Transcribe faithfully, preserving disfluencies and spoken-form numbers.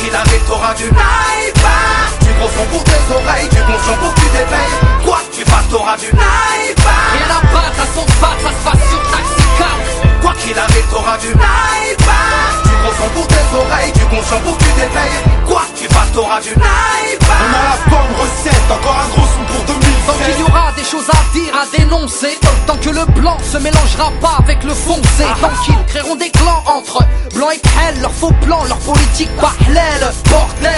qu'il arrive t'auras du naïfa, du gros son pour tes oreilles, du bon son pour que tu t'éveilles. Quoi que tu fasses t'auras du naïfa. Rien à battre, à son battre, ça se passe sur Taxi quatre. Quoi qu'il arrive t'auras du naïfa, du gros son pour tes oreilles, du bon son pour que tu t'éveilles. Quoi que tu fasses t'auras du naïfa. On a la bonne recette, encore un gros son pour deux mille sept. Tant qu'il y aura des choses à dire, à dénoncer, tant que le blanc se mélangera pas avec le foncé, tant qu'ils créeront des clans entre blancs et khel, leurs faux plans, leur politique parallèle, bordel.